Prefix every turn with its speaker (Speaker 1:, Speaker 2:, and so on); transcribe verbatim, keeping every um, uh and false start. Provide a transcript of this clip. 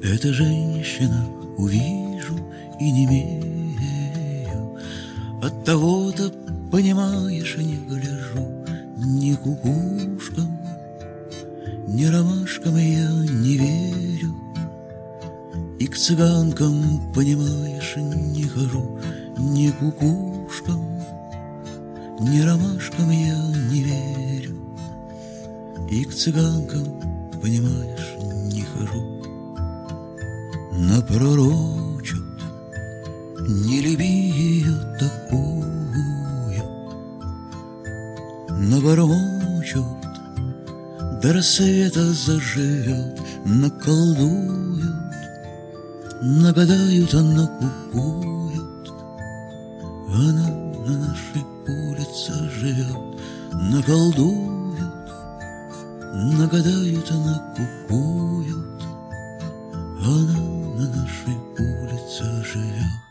Speaker 1: Эта женщина, увижу и немею. От того-то, понимаешь, не гляжу ни кукушкам, ни ромашкам я не верю. И к цыганкам, понимаешь, не хожу ни кукушкам, ни ромашкам я не верю. И к цыганкам, понимаешь, не хожу. Напророчат, не люби ее такую, набормочут, до рассвета заживет, наколдуют, нагадают, а накукуют. Она на нашей улице живет, наколдуют, нагадают, а накукуют. Она на нашей улице живет.